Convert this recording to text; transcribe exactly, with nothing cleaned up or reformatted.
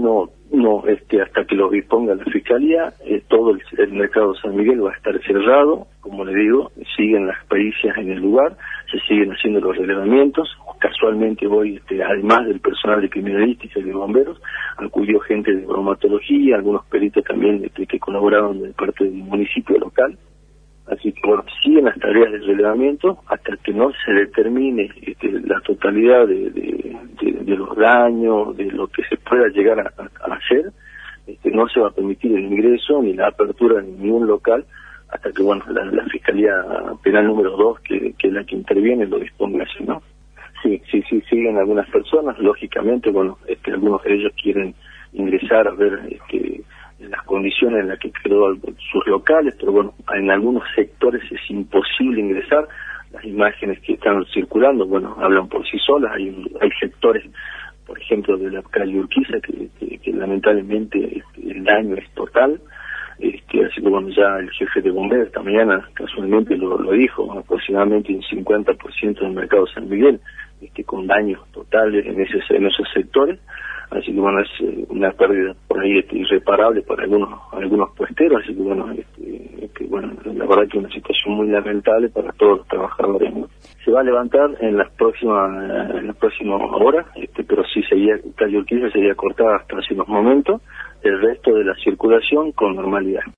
no, no, este, hasta que lo disponga la Fiscalía, eh, todo el, el mercado San Miguel va a estar cerrado, como le digo, siguen las pericias en el lugar, se siguen haciendo los relevamientos. Casualmente hoy, este, además del personal de criminalística y de bomberos, acudió gente de bromatología, algunos peritos también este, que colaboraron de parte del municipio local. Así que bueno, siguen las tareas de relevamiento hasta que no se determine este, la totalidad de, de, de, de los daños, de lo que se pueda llegar a, a hacer. Este, no se va a permitir el ingreso ni la apertura de ningún local hasta que bueno la, la Fiscalía Penal número dos, que, que es la que interviene, lo disponga así, ¿no? Sí, sí, sí, siguen algunas personas, lógicamente, bueno, este, algunos de ellos quieren ingresar a ver este, las condiciones en las que quedó sus locales, pero bueno, en algunos sectores es imposible ingresar. Las imágenes que están circulando, bueno, hablan por sí solas. Hay, hay sectores, por ejemplo, de la calle Urquiza, que, que, que lamentablemente este, el daño es total. Este, así que bueno, ya el jefe de bomberos esta mañana casualmente lo, lo dijo, aproximadamente un cincuenta por ciento del mercado San Miguel, este, con daños totales en, ese, en esos sectores. Así que bueno, es eh, una pérdida por ahí este, irreparable para algunos algunos puesteros, así que bueno, este, que, bueno, la verdad que es una situación muy lamentable para todos los trabajadores, ¿no? Se va a levantar en las próximas en las próximas horas, este, pero sí sería, calle Urquiza sería cortada hasta hace unos momentos, el resto de la circulación con normalidad.